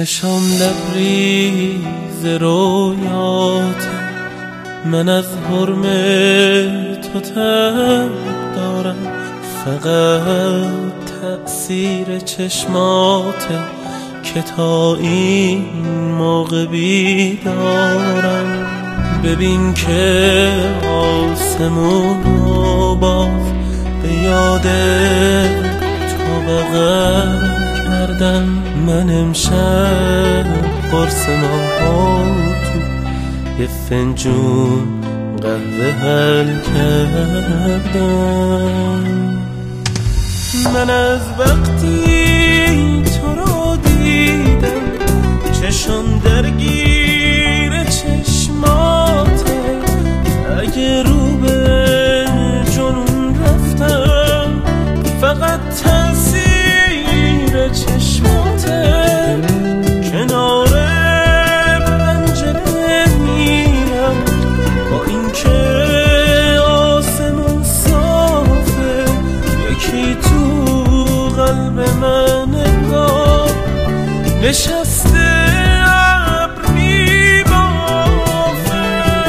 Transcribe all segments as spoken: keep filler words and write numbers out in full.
چشم لبریز رویات، من از حرم تو تب دارم. فقط تأثیر چشمات که تا این موقع بیدارم. ببین که آسمون و باز به یاد تو بغل کردم. من امشب قرص ناهار تو یه فنجون قهوه حل کردم. من از وقتی تو رو دیدم چشم درگیر چشماته. اگه رو به جنون رفتم فقط تأثیر چشماته. کنار پنجره میرم با اینکه آسمون صافه، یکی تو قلب من انگار نشسته ابر میبافه.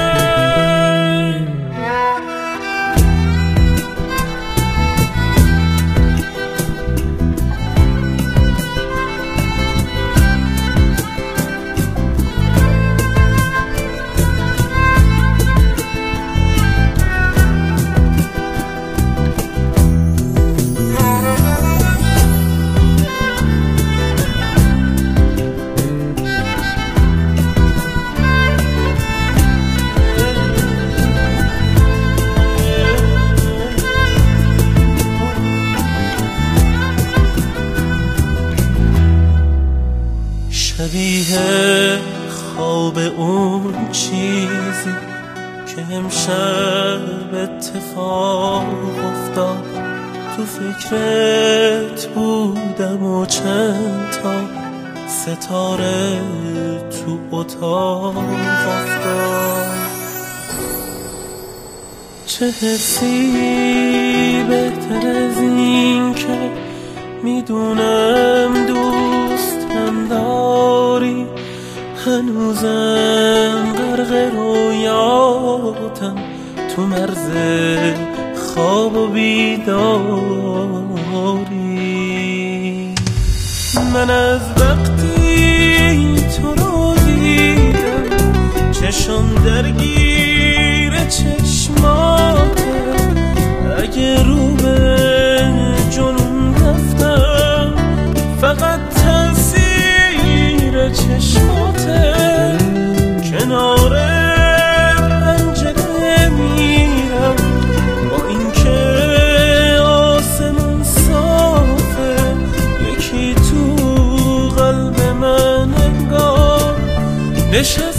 شبیه خواب اون چیزی که امشب اتفاق افتاد. تو فکرت بودم و چند تا ستاره تو اتاق افتاد. چه حسی بهتر از این که میدونم دوستم داری. هنوزم غرق رویاتم تو مرز خواب و بیداری. من از وقتی تو رو دیدم چشم درگیر چشماته. اگه رو به جنون رفتم فقط تأثیر چشماته. کنار پنجره میرم با اینکه آسمون صافه، یکی تو قلب من انگار نشسته